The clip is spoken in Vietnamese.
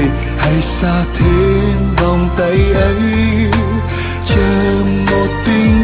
hay xa thêm vòng tay ấy, chờ một tình